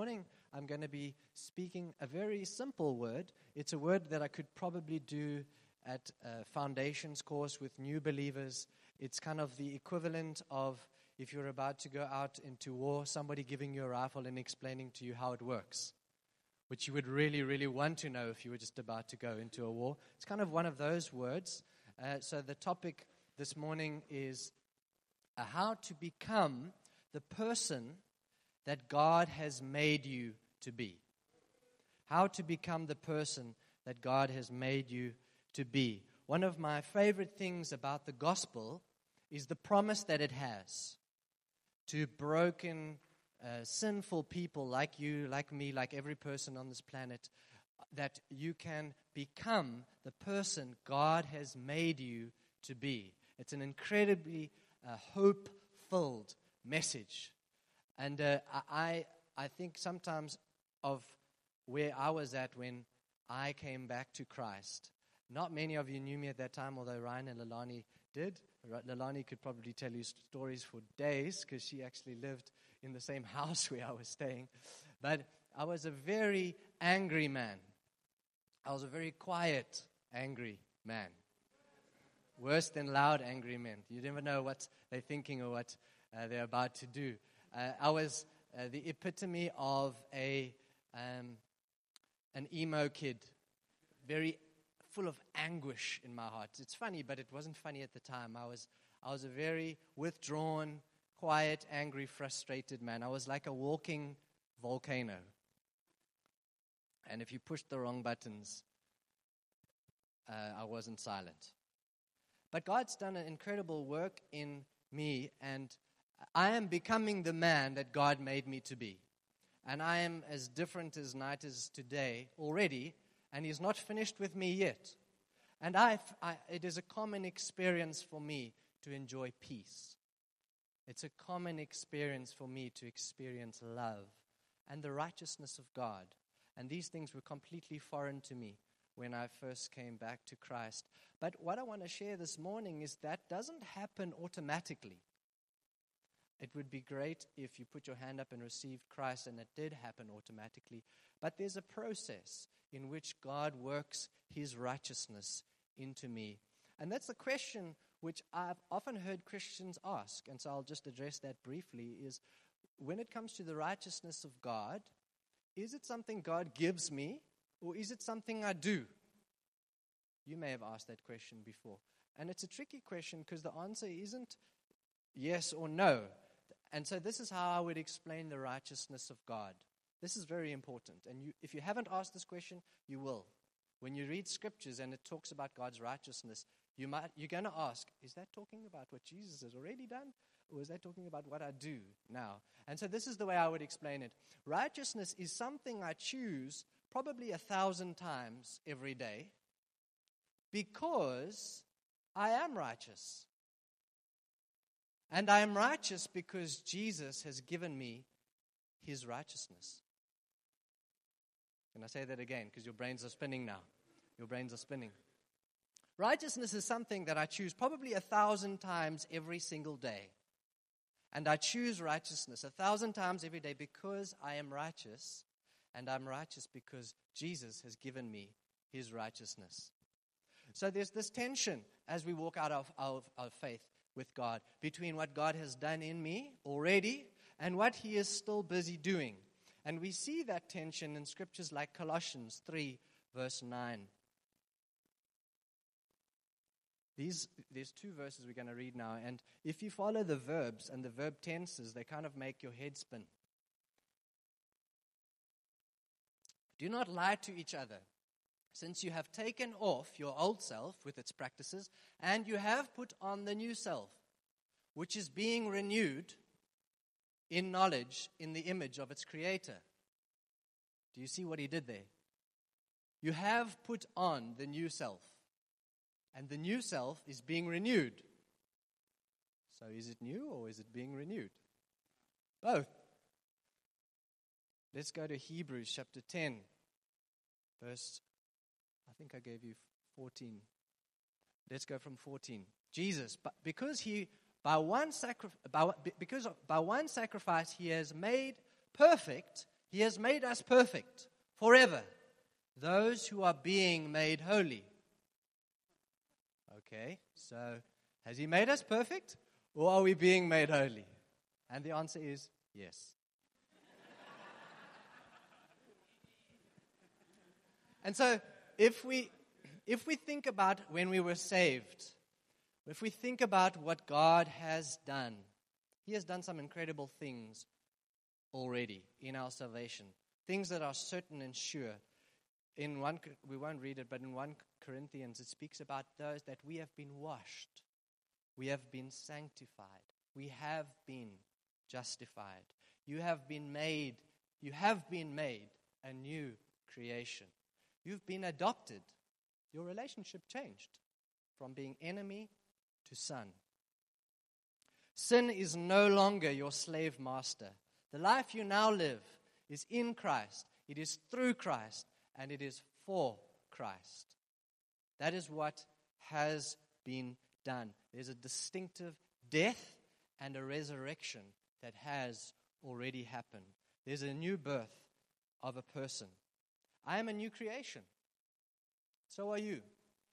morning I'm going to be speaking a very simple word. It's a word that I could probably do at a foundations course with new believers. It's kind of the equivalent of if you're about to go out into war, somebody giving you a rifle and explaining to you how it works, which you would really, really want to know if you were just about to go into a war. It's kind of one of those words. So the topic this morning is how to become the person that God has made you to be. How to become the person that God has made you to be. One of my favorite things about the gospel is the promise that it has to broken, sinful people like you, like me, like every person on this planet, that you can become the person God has made you to be. It's an incredibly hope-filled message. And I think sometimes of where I was at when I came back to Christ. Not many of you knew me at that time, although Ryan and Lalani did. Lalani could probably tell you stories for days because she actually lived in the same house where I was staying. But I was a very angry man. I was a very quiet, angry man. Worse than loud, angry men. You never know what they're thinking or what they're about to do. I was the epitome of an emo kid, very full of anguish in my heart. It's funny, but it wasn't funny at the time. I was a very withdrawn, quiet, angry, frustrated man. I was like a walking volcano. And if you pushed the wrong buttons, I wasn't silent. But God's done an incredible work in me, and I am becoming the man that God made me to be. And I am as different as night is today already, and He's not finished with me yet. And it is a common experience for me to enjoy peace. It's a common experience for me to experience love and the righteousness of God. And these things were completely foreign to me when I first came back to Christ. But what I want to share this morning is that doesn't happen automatically. It would be great if you put your hand up and received Christ, and it did happen automatically. But there's a process in which God works His righteousness into me. And that's the question which I've often heard Christians ask, and so I'll just address that briefly, is when it comes to the righteousness of God, is it something God gives me, or is it something I do? You may have asked that question before. And it's a tricky question because the answer isn't yes or no. And so this is how I would explain the righteousness of God. This is very important. And if you haven't asked this question, you will. When you read scriptures and it talks about God's righteousness, you're going to ask, is that talking about what Jesus has already done? Or is that talking about what I do now? And so this is the way I would explain it. Righteousness is something I choose probably 1,000 times every day because I am righteous. And I am righteous because Jesus has given me His righteousness. Can I say that again? Because your brains are spinning now. Your brains are spinning. Righteousness is something that I choose probably 1,000 times every single day. And I choose righteousness 1,000 times every day because I am righteous. And I'm righteous because Jesus has given me His righteousness. So there's this tension as we walk out of our faith with God between what God has done in me already and what He is still busy doing. And we see that tension in scriptures like Colossians 3, verse 9. There's two verses we're going to read now, and if you follow the verbs and the verb tenses, they kind of make your head spin. Do not lie to each other, since you have taken off your old self with its practices, and you have put on the new self, which is being renewed in knowledge in the image of its creator. Do you see what he did there? You have put on the new self, and the new self is being renewed. So is it new or is it being renewed? Both. Let's go to Hebrews chapter 10, verse, I think I gave you 14. Let's go from 14. Jesus, because by one sacrifice he has made perfect He has made us perfect forever, those who are being made holy. Okay, so has He made us perfect, or are we being made holy? And the answer is yes. And so if we think about when we were saved, if we think about what God has done, He has done some incredible things already in our salvation, things that are certain and sure. We won't read it, but in 1 Corinthians it speaks about those that we have been washed, we have been sanctified, we have been justified. You have been made a new creation. You've been adopted. Your relationship changed from being enemy to son. Sin is no longer your slave master. The life you now live is in Christ. It is through Christ, and it is for Christ. That is what has been done. There's a distinctive death and a resurrection that has already happened. There's a new birth of a person. I am a new creation. So are you.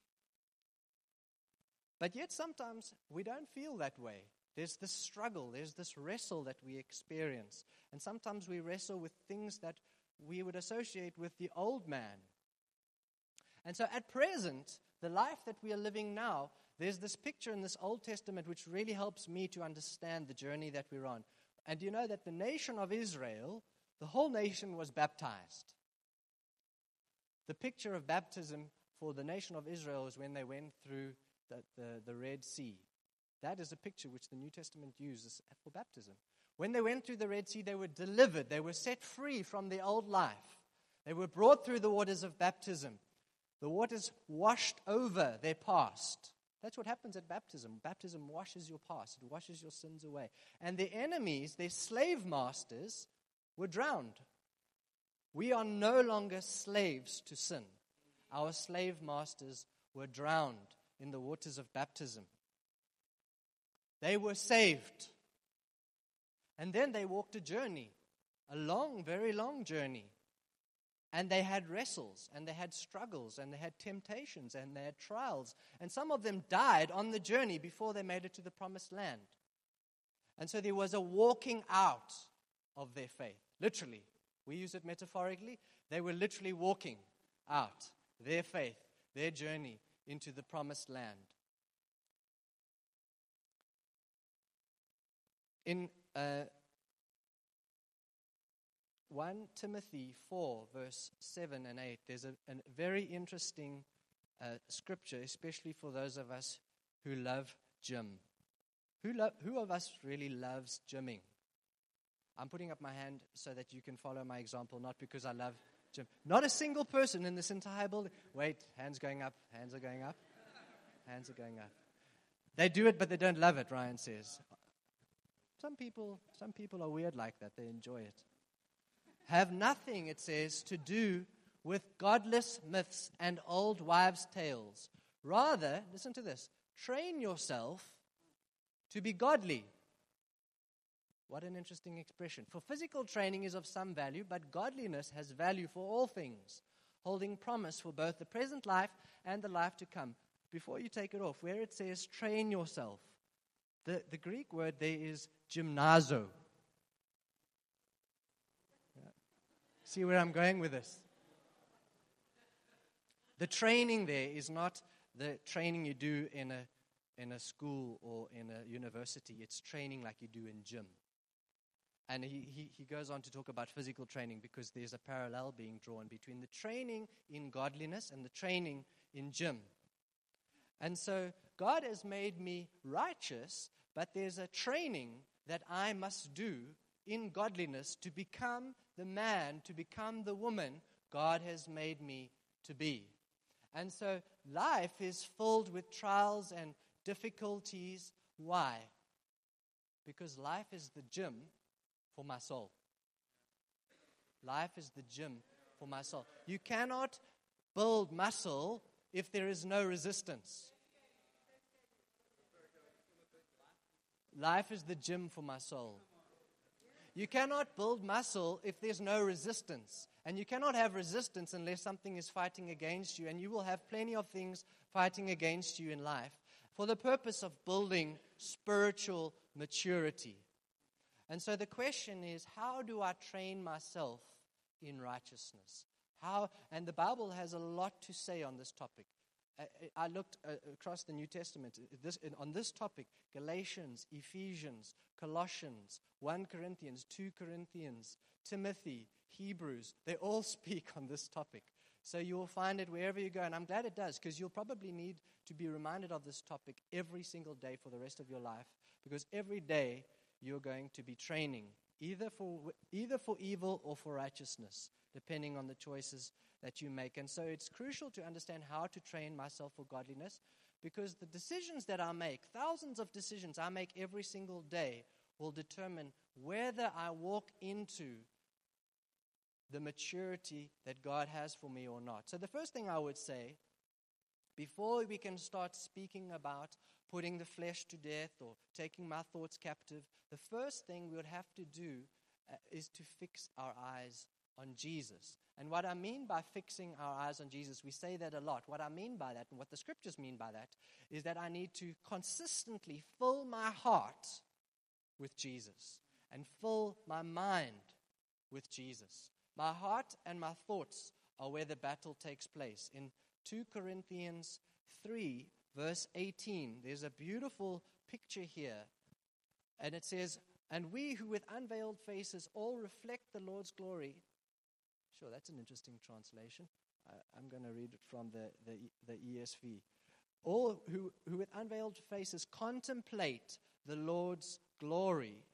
But yet sometimes we don't feel that way. There's this struggle, there's this wrestle that we experience. And sometimes we wrestle with things that we would associate with the old man. And so at present, the life that we are living now, there's this picture in this Old Testament which really helps me to understand the journey that we're on. And you know that the nation of Israel, the whole nation was baptized. The picture of baptism for the nation of Israel is when they went through the Red Sea. That is a picture which the New Testament uses for baptism. When they went through the Red Sea, they were delivered. They were set free from their old life. They were brought through the waters of baptism. The waters washed over their past. That's what happens at baptism. Baptism washes your past. It washes your sins away. And their enemies, their slave masters, were drowned. We are no longer slaves to sin. Our slave masters were drowned in the waters of baptism. They were saved. And then they walked a journey, a long, very long journey. And they had wrestles, and they had struggles, and they had temptations, and they had trials. And some of them died on the journey before they made it to the promised land. And so there was a walking out of their faith. Literally. We use it metaphorically. They were literally walking out their faith, their journey into the promised land. In 1 Timothy 4, verse 7 and 8, there's a very interesting scripture, especially for those of us who love gym. Who of us really loves gymming? I'm putting up my hand so that you can follow my example, not because I love gym. Not a single person in this entire building. Wait, hands going up, hands are going up, hands are going up. They do it, but they don't love it, Ryan says. Some people are weird like that. They enjoy it. Have nothing, it says, to do with godless myths and old wives' tales. Rather, listen to this, train yourself to be godly. What an interesting expression. For physical training is of some value, but godliness has value for all things, holding promise for both the present life and the life to come. Before you take it off, where it says train yourself, the Greek word there is gymnazo. See where I'm going with this? The training there is not the training you do in a school or in a university. It's training like you do in gym. And he goes on to talk about physical training because there's a parallel being drawn between the training in godliness and the training in gym. And so God has made me righteous, but there's a training that I must do in godliness to become the man, to become the woman God has made me to be. And so life is filled with trials and difficulties. Why? Because life is the gym for my soul. Life is the gym for my soul. You cannot build muscle if there is no resistance. Life is the gym for my soul. You cannot build muscle if there's no resistance. And you cannot have resistance unless something is fighting against you. And you will have plenty of things fighting against you in life for the purpose of building spiritual maturity. And so the question is, how do I train myself in righteousness? And the Bible has a lot to say on this topic. I looked across the New Testament on this topic: Galatians, Ephesians, Colossians, 1 Corinthians, 2 Corinthians, Timothy, Hebrews. They all speak on this topic. So you will find it wherever you go. And I'm glad it does, because you'll probably need to be reminded of this topic every single day for the rest of your life, because every day you're going to be training, either for evil or for righteousness, depending on the choices that you make. And so it's crucial to understand how to train myself for godliness, because the decisions that I make, thousands of decisions I make every single day, will determine whether I walk into the maturity that God has for me or not. So the first thing I would say, before we can start speaking about putting the flesh to death or taking my thoughts captive, the first thing we would have to do is to fix our eyes on Jesus. And what I mean by fixing our eyes on Jesus, we say that a lot. What I mean by that, and what the scriptures mean by that, is that I need to consistently fill my heart with Jesus and fill my mind with Jesus. My heart and my thoughts are where the battle takes place. In 2 Corinthians 3, verse 18, there's a beautiful picture here. And it says, "And we who with unveiled faces all reflect the Lord's glory." Sure, that's an interesting translation. I'm going to read it from the ESV. "All who with unveiled faces contemplate the Lord's glory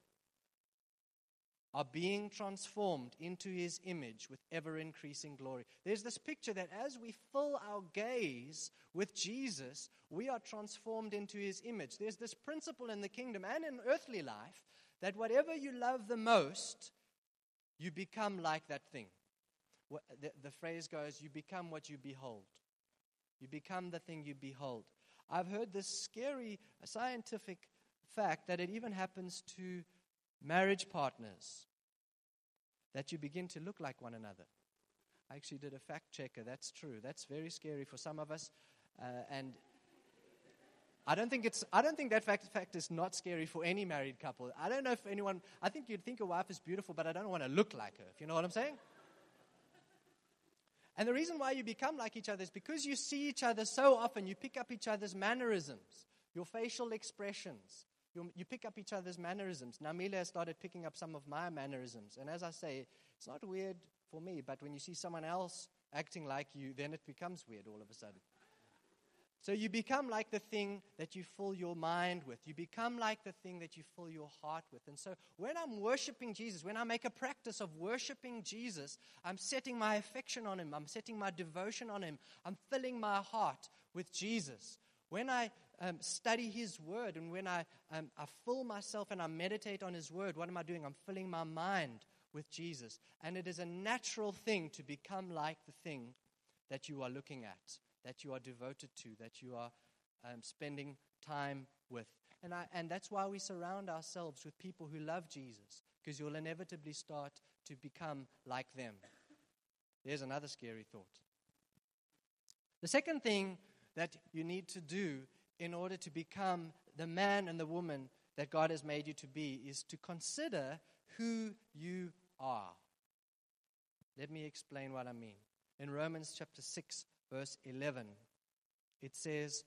are being transformed into his image with ever-increasing glory." There's this picture that as we fill our gaze with Jesus, we are transformed into his image. There's this principle in the kingdom and in earthly life that whatever you love the most, you become like that thing. The phrase goes, you become what you behold. You become the thing you behold. I've heard this scary scientific fact that it even happens to marriage partners, that you begin to look like one another. I actually did a fact checker. That's true. That's very scary for some of us, and I don't think that fact is not scary for any married couple. I don't know if anyone. I think you'd think a wife is beautiful, but I don't want to look like her. If you know what I'm saying. And the reason why you become like each other is because you see each other so often. You pick up each other's mannerisms, your facial expressions. You pick up each other's mannerisms. Now, Amelia has started picking up some of my mannerisms. And as I say, it's not weird for me, but when you see someone else acting like you, then it becomes weird all of a sudden. So you become like the thing that you fill your mind with. You become like the thing that you fill your heart with. And so when I'm worshiping Jesus, when I make a practice of worshiping Jesus, I'm setting my affection on him. I'm setting my devotion on him. I'm filling my heart with Jesus. When I study his word and when I fill myself and I meditate on his word, what am I doing? I'm filling my mind with Jesus. And it is a natural thing to become like the thing that you are looking at, that you are devoted to, that you are spending time with. And that's why we surround ourselves with people who love Jesus, because you'll inevitably start to become like them. There's another scary thought. The second thing that you need to do in order to become the man and the woman that God has made you to be is to consider who you are. Let me explain what I mean. In Romans chapter 6, verse 11, it says,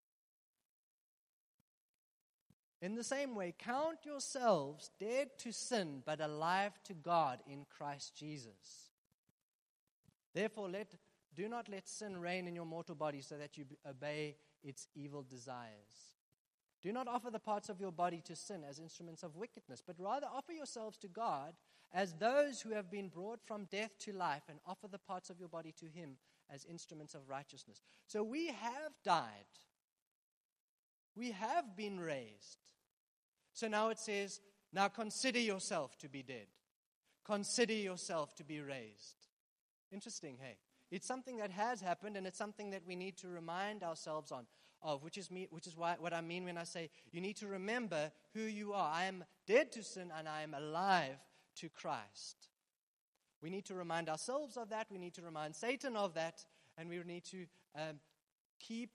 "In the same way, count yourselves dead to sin, but alive to God in Christ Jesus. Therefore, do not let sin reign in your mortal body so that you obey its evil desires. Do not offer the parts of your body to sin as instruments of wickedness, but rather offer yourselves to God as those who have been brought from death to life, and offer the parts of your body to him as instruments of righteousness." So we have died. We have been raised. So now it says, now consider yourself to be dead. Consider yourself to be raised. Interesting, hey? It's something that has happened, and it's something that we need to remind ourselves of, which is what I mean when I say you need to remember who you are. I am dead to sin, and I am alive to Christ. We need to remind ourselves of that. We need to remind Satan of that. And we need to keep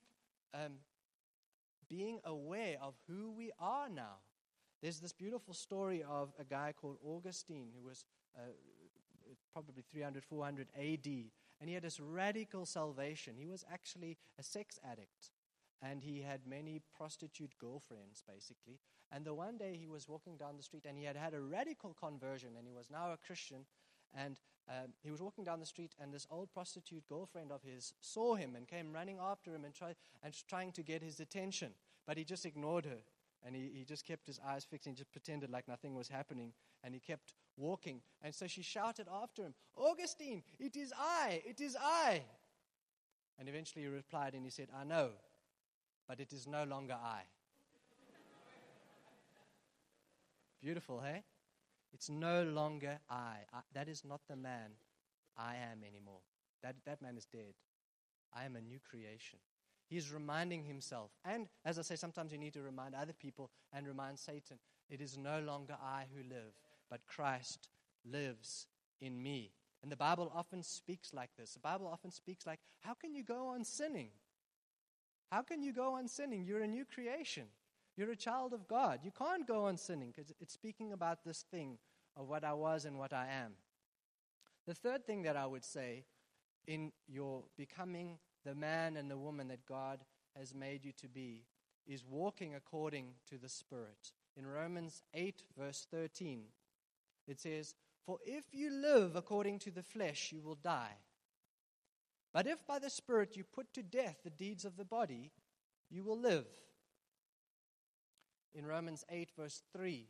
being aware of who we are now. There's this beautiful story of a guy called Augustine who was probably 300, 400 AD. And he had this radical salvation. He was actually a sex addict. And he had many prostitute girlfriends, basically. And the one day he was walking down the street and he had had a radical conversion and he was now a Christian. And he was walking down the street and this old prostitute girlfriend of his saw him and came running after him and trying to get his attention. But he just ignored her. And he just kept his eyes fixed and just pretended like nothing was happening. And he kept walking. And so she shouted after him, "Augustine, it is I, it is I." And eventually he replied and he said, "I know, but it is no longer I." Beautiful, hey? It's no longer I. That is not the man I am anymore. That man is dead. I am a new creation. He's reminding himself. And as I say, sometimes you need to remind other people and remind Satan, it is no longer I who live, but Christ lives in me. And the Bible often speaks like this. The Bible often speaks like, how can you go on sinning? How can you go on sinning? You're a new creation. You're a child of God. You can't go on sinning because it's speaking about this thing of what I was and what I am. The third thing that I would say in your becoming the man and the woman that God has made you to be is walking according to the Spirit. In Romans 8, verse 13, it says, "For if you live according to the flesh, you will die. But if by the Spirit you put to death the deeds of the body, you will live." In Romans 8, verse 3,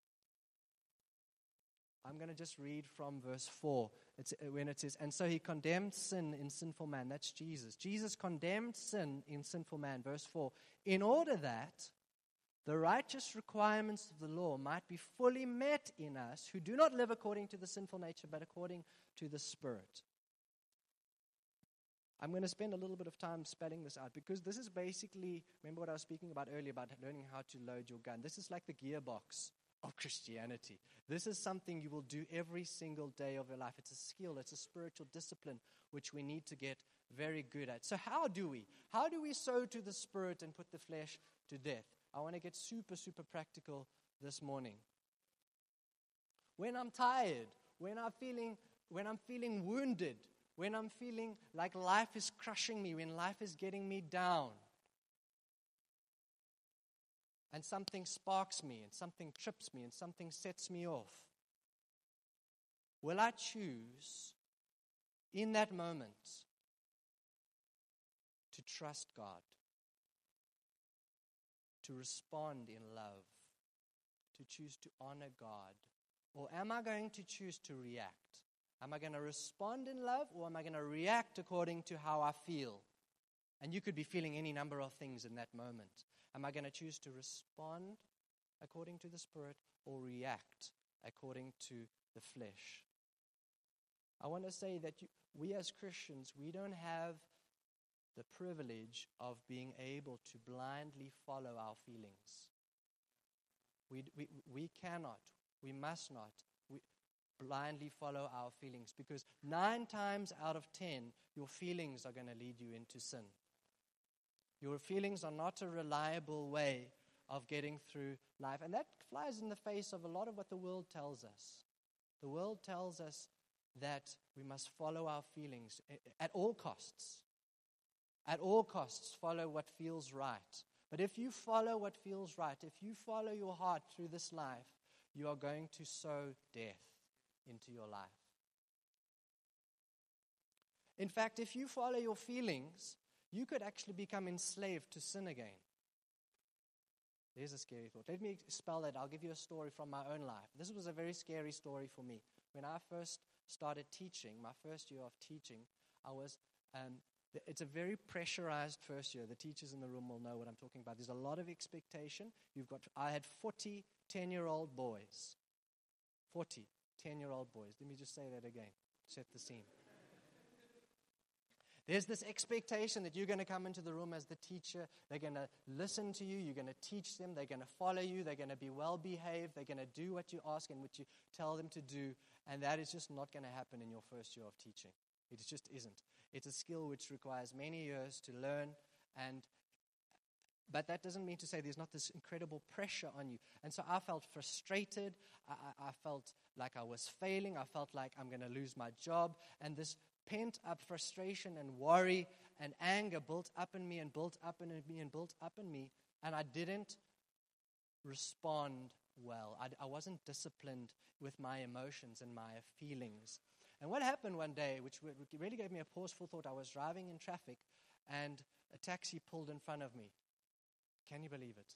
I'm going to just read from verse 4. It's when it says, "And so he condemned sin in sinful man." That's Jesus. Jesus condemned sin in sinful man, verse 4, "in order that the righteous requirements of the law might be fully met in us who do not live according to the sinful nature, but according to the Spirit." I'm going to spend a little bit of time spelling this out because this is basically, remember what I was speaking about earlier about learning how to load your gun. This is like the gearbox of Christianity. This is something you will do every single day of your life. It's a skill, it's a spiritual discipline which we need to get very good at. So how do we? How do we sow to the Spirit and put the flesh to death? I want to get super, super practical this morning. When I'm tired, when I'm feeling wounded, when I'm feeling like life is crushing me, when life is getting me down, and something sparks me, and something trips me, and something sets me off, will I choose in that moment to trust God, to respond in love, to choose to honor God? Or am I going to choose to react? Am I going to respond in love, or am I going to react according to how I feel? And you could be feeling any number of things in that moment. Am I going to choose to respond according to the Spirit or react according to the flesh? I want to say that we as Christians, we don't have the privilege of being able to blindly follow our feelings. We cannot, we must not blindly follow our feelings, because 9 times out of 10, your feelings are going to lead you into sin. Your feelings are not a reliable way of getting through life. And that flies in the face of a lot of what the world tells us. The world tells us that we must follow our feelings at all costs. At all costs, follow what feels right. But if you follow what feels right, if you follow your heart through this life, you are going to sow death into your life. In fact, if you follow your feelings, you could actually become enslaved to sin again. There's a scary thought. Let me spell that. I'll give you a story from my own life. This was a very scary story for me. When I first started teaching, my first year of teaching, it's a very pressurized first year. The teachers in the room will know what I'm talking about. There's a lot of expectation. I had 40 10-year-old boys. 40 10-year-old boys. Let me just say that again. Set the scene. There's this expectation that you're going to come into the room as the teacher. They're going to listen to you. You're going to teach them. They're going to follow you. They're going to be well-behaved. They're going to do what you ask and what you tell them to do. And that is just not going to happen in your first year of teaching. It just isn't. It's a skill which requires many years to learn. But that doesn't mean to say there's not this incredible pressure on you. And so I felt frustrated. I felt like I was failing. I felt like I'm going to lose my job. And this pent-up frustration and worry and anger built up in me and built up in me and built up in me. And I didn't respond well. I wasn't disciplined with my emotions and my feelings. And what happened one day, which really gave me a pause for thought, I was driving in traffic and a taxi pulled in front of me. Can you believe it?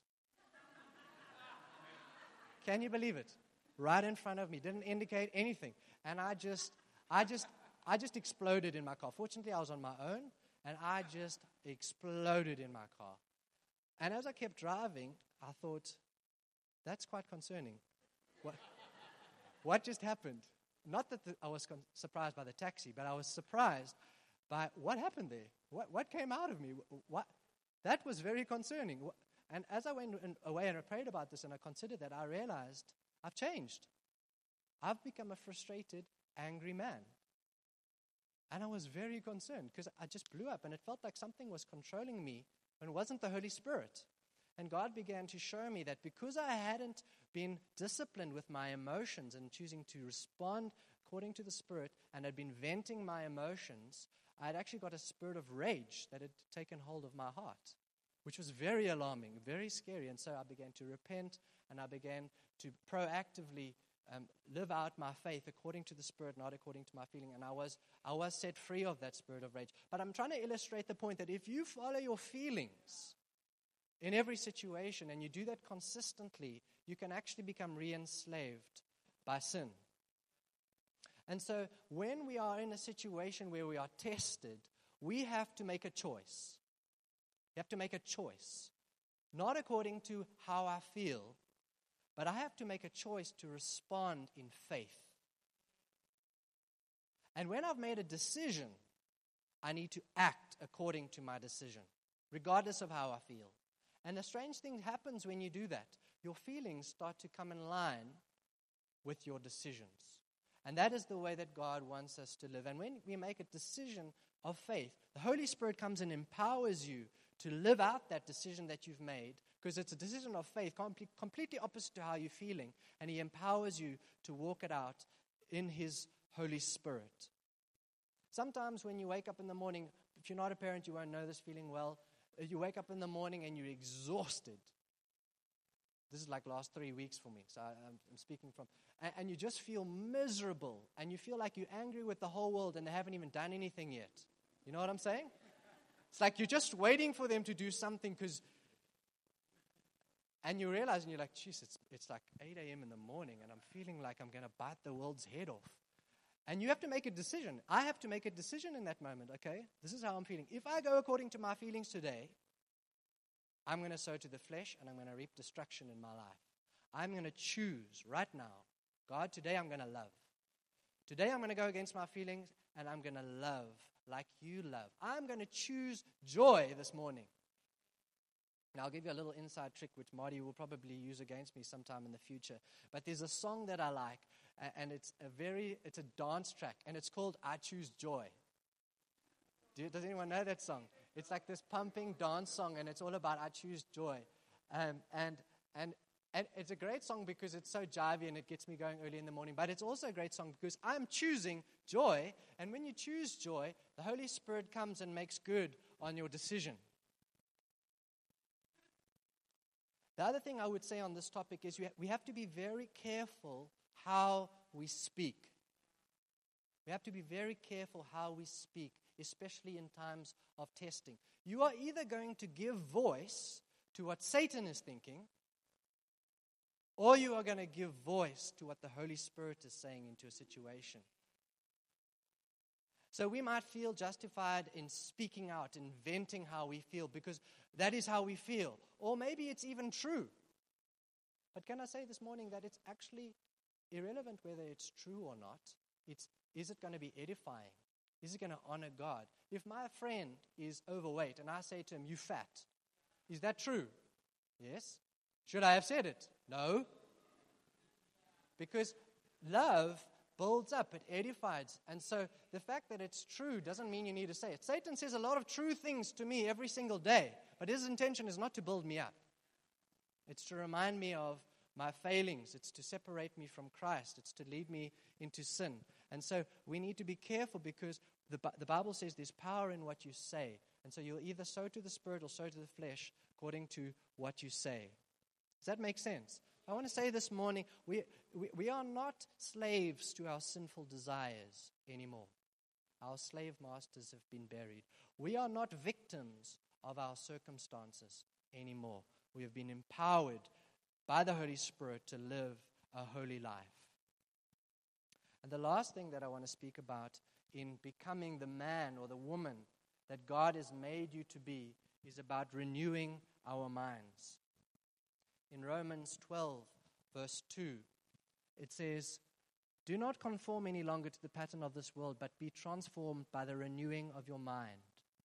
Can you believe it? Right in front of me. Didn't indicate anything. And I just exploded in my car. Fortunately, I was on my own, and I just exploded in my car. And as I kept driving, I thought, that's quite concerning. What just happened? Not that I was surprised by the taxi, but I was surprised by what happened there. What came out of me? That was very concerning. And as I went away and I prayed about this and I considered that, I realized I've changed. I've become a frustrated, angry man. And I was very concerned because I just blew up and it felt like something was controlling me and it wasn't the Holy Spirit. And God began to show me that because I hadn't been disciplined with my emotions and choosing to respond according to the Spirit and had been venting my emotions, I had actually got a spirit of rage that had taken hold of my heart, which was very alarming, very scary. And so I began to repent and I began to proactively live out my faith according to the Spirit, not according to my feeling. And I was set free of that spirit of rage. But I'm trying to illustrate the point that if you follow your feelings in every situation and you do that consistently, you can actually become re-enslaved by sin. And so when we are in a situation where we are tested, we have to make a choice. You have to make a choice, not according to how I feel, but I have to make a choice to respond in faith. And when I've made a decision, I need to act according to my decision, regardless of how I feel. And a strange thing happens when you do that. Your feelings start to come in line with your decisions. And that is the way that God wants us to live. And when we make a decision of faith, the Holy Spirit comes and empowers you to live out that decision that you've made, because it's a decision of faith, completely opposite to how you're feeling. And He empowers you to walk it out in His Holy Spirit. Sometimes when you wake up in the morning, if you're not a parent, you won't know this feeling well. You wake up in the morning and you're exhausted. This is like last 3 weeks for me, so I'm speaking from. And you just feel miserable, and you feel like you're angry with the whole world, and they haven't even done anything yet. You know what I'm saying? It's like you're just waiting for them to do something, and you realize, and you're like, geez, it's like 8 a.m. in the morning, and I'm feeling like I'm going to bite the world's head off. And you have to make a decision. I have to make a decision in that moment, okay? This is how I'm feeling. If I go according to my feelings today, I'm going to sow to the flesh and I'm going to reap destruction in my life. I'm going to choose right now, God, today I'm going to love. Today I'm going to go against my feelings and I'm going to love like you love. I'm going to choose joy this morning. Now I'll give you a little inside trick which Marty will probably use against me sometime in the future. But there's a song that I like and it's a dance track and it's called I Choose Joy. Does anyone know that song? It's like this pumping dance song, and it's all about I choose joy. And it's a great song because it's so jivey and it gets me going early in the morning. But it's also a great song because I'm choosing joy. And when you choose joy, the Holy Spirit comes and makes good on your decision. The other thing I would say on this topic is we have to be very careful how we speak. We have to be very careful how we speak, especially in times of testing. You are either going to give voice to what Satan is thinking, or you are going to give voice to what the Holy Spirit is saying into a situation. So we might feel justified in speaking out, in venting how we feel, because that is how we feel. Or maybe it's even true. But can I say this morning that it's actually irrelevant whether it's true or not. Is it going to be edifying? Is it going to honor God? If my friend is overweight and I say to him, "You fat," is that true? Yes. Should I have said it? No. Because love builds up, it edifies. And so the fact that it's true doesn't mean you need to say it. Satan says a lot of true things to me every single day, but his intention is not to build me up. It's to remind me of my failings. It's to separate me from Christ. It's to lead me into sin. And so we need to be careful because the Bible says there's power in what you say. And so you'll either sow to the Spirit or sow to the flesh according to what you say. Does that make sense? I want to say this morning, we are not slaves to our sinful desires anymore. Our slave masters have been buried. We are not victims of our circumstances anymore. We have been empowered by the Holy Spirit to live a holy life. And the last thing that I want to speak about in becoming the man or the woman that God has made you to be is about renewing our minds. In Romans 12, verse 2, it says, "Do not conform any longer to the pattern of this world, but be transformed by the renewing of your mind."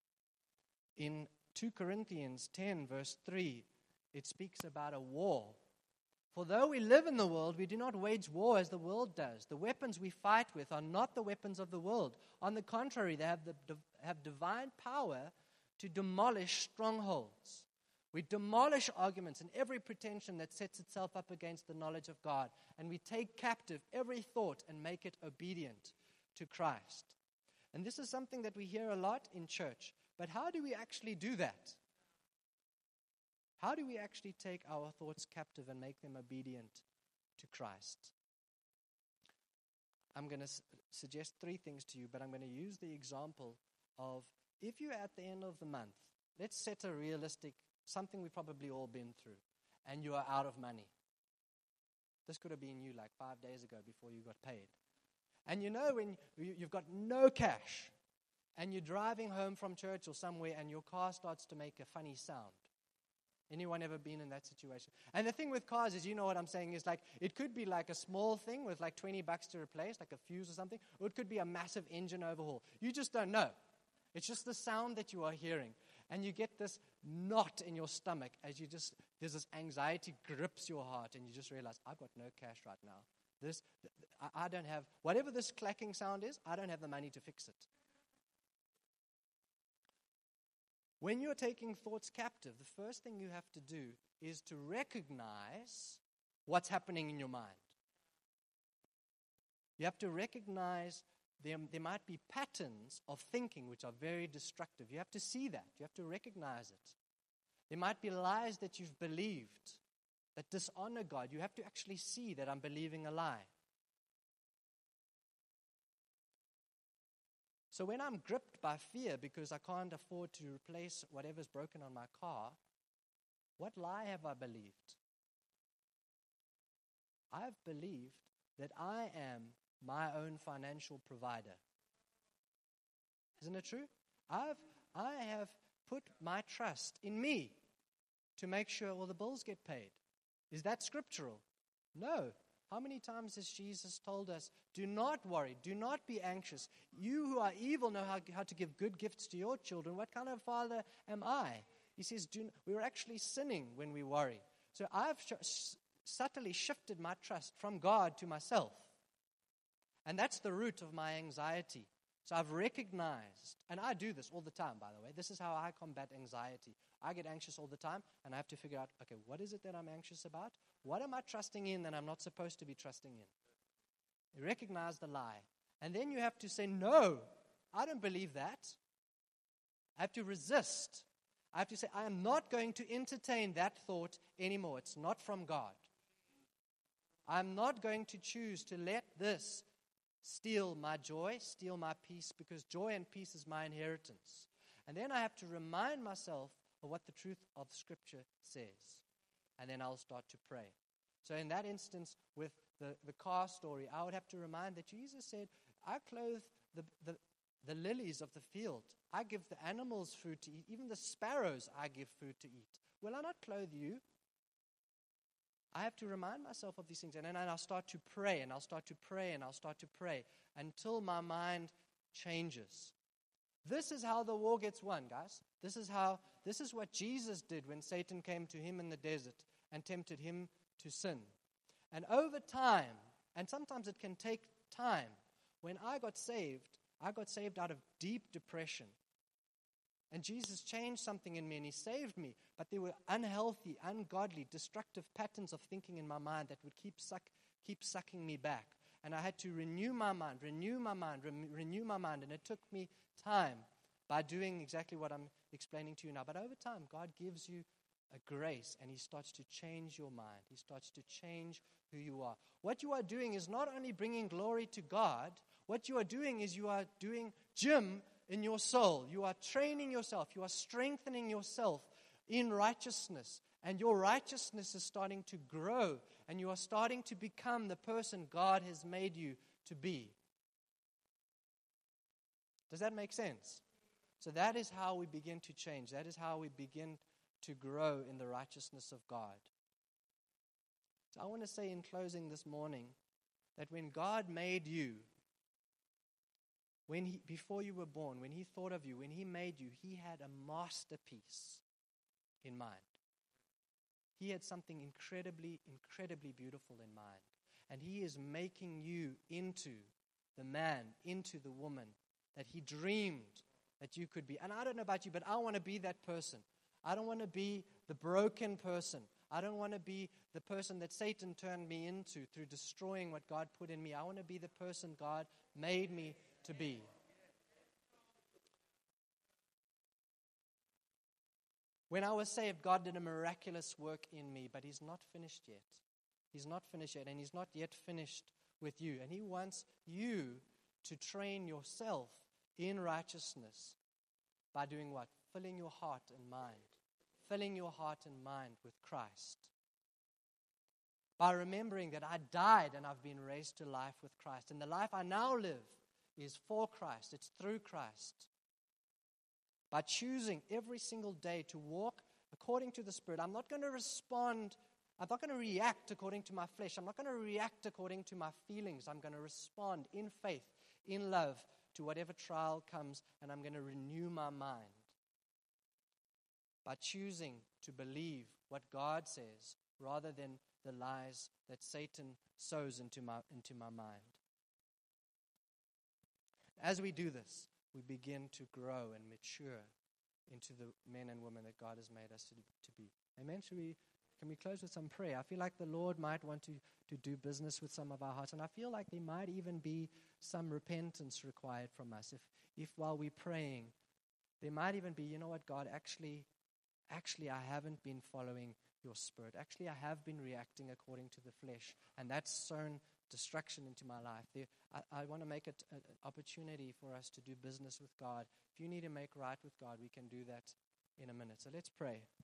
In 2 Corinthians 10, verse 3, it speaks about a war. "For though we live in the world, we do not wage war as the world does. The weapons we fight with are not the weapons of the world. On the contrary, they have divine power to demolish strongholds. We demolish arguments and every pretension that sets itself up against the knowledge of God. And we take captive every thought and make it obedient to Christ." And this is something that we hear a lot in church. But how do we actually do that? How do we actually take our thoughts captive and make them obedient to Christ? I'm going to suggest 3 things to you, but I'm going to use the example of if you're at the end of the month, let's set a realistic, something we've probably all been through, and you are out of money. This could have been you like 5 days ago before you got paid. And you know when you've got no cash, and you're driving home from church or somewhere, and your car starts to make a funny sound. Anyone ever been in that situation? And the thing with cars is, you know what I'm saying, is like, it could be like a small thing with like $20 to replace, like a fuse or something, or it could be a massive engine overhaul. You just don't know. It's just the sound that you are hearing. And you get this knot in your stomach as there's this anxiety grips your heart, and you just realize, I've got no cash right now. I don't have, whatever this clacking sound is, I don't have the money to fix it. When you're taking thoughts captive, the first thing you have to do is to recognize what's happening in your mind. You have to recognize there might be patterns of thinking which are very destructive. You have to see that. You have to recognize it. There might be lies that you've believed that dishonor God. You have to actually see that I'm believing a lie. So when I'm gripped by fear because I can't afford to replace whatever's broken on my car, what lie have I believed? I've believed that I am my own financial provider. Isn't it true? I have put my trust in me to make sure all the bills get paid. Is that scriptural? No. How many times has Jesus told us, do not worry, do not be anxious. You who are evil know how to give good gifts to your children. What kind of father am I? He says, we're actually sinning when we worry. So I've subtly shifted my trust from God to myself. And that's the root of my anxiety. So I've recognized, and I do this all the time, by the way. This is how I combat anxiety. I get anxious all the time, and I have to figure out, okay, what is it that I'm anxious about? What am I trusting in that I'm not supposed to be trusting in? You recognize the lie. And then you have to say, no, I don't believe that. I have to resist. I have to say, I am not going to entertain that thought anymore. It's not from God. I'm not going to choose to let this steal my joy, steal my peace, because joy and peace is my inheritance. And then I have to remind myself of what the truth of Scripture says. And then I'll start to pray. So in that instance, with the car story, I would have to remind that Jesus said, I clothe the lilies of the field. I give the animals food to eat. Even the sparrows I give food to eat. Will I not clothe you? I have to remind myself of these things. And then I'll start to pray, and I'll start to pray, and I'll start to pray until my mind changes. This is how the war gets won, guys. This is what Jesus did when Satan came to him in the desert and tempted him to sin. And over time, and sometimes it can take time, when I got saved out of deep depression. And Jesus changed something in me and He saved me. But there were unhealthy, ungodly, destructive patterns of thinking in my mind that would keep sucking me back. And I had to renew my mind. And it took me time by doing exactly what I'm explaining to you now. But over time, God gives you a grace and He starts to change your mind. He starts to change who you are. What you are doing is not only bringing glory to God, what you are doing is you are doing gym in your soul. You are training yourself. You are strengthening yourself in righteousness. And your righteousness is starting to grow. And you are starting to become the person God has made you to be. Does that make sense? So that is how we begin to change. That is how we begin to grow in the righteousness of God. So I want to say in closing this morning that when God made you, before you were born, when He thought of you, when He made you, He had a masterpiece in mind. He had something incredibly, incredibly beautiful in mind. And He is making you into the man, into the woman that He dreamed that you could be. And I don't know about you, but I want to be that person. I don't want to be the broken person. I don't want to be the person that Satan turned me into through destroying what God put in me. I want to be the person God made me to be. When I was saved, God did a miraculous work in me, but He's not finished yet. He's not finished yet, and He's not yet finished with you. And He wants you to train yourself in righteousness by doing what? Filling your heart and mind. Filling your heart and mind with Christ. By remembering that I died and I've been raised to life with Christ. And the life I now live is for Christ. It's through Christ. By choosing every single day to walk according to the Spirit, I'm not going to respond, I'm not going to react according to my flesh. I'm not going to react according to my feelings. I'm going to respond in faith, in love, to whatever trial comes, and I'm going to renew my mind by choosing to believe what God says rather than the lies that Satan sows into my mind. As we do this, we begin to grow and mature into the men and women that God has made us to be. Amen? Can we close with some prayer? I feel like the Lord might want to do business with some of our hearts, and I feel like there might even be some repentance required from us. If while we're praying, there might even be, you know what, God, actually, I haven't been following your Spirit. Actually, I have been reacting according to the flesh, and that's sown destruction into my life. I want to make it an opportunity for us to do business with God. If you need to make right with God, we can do that in a minute. So let's pray.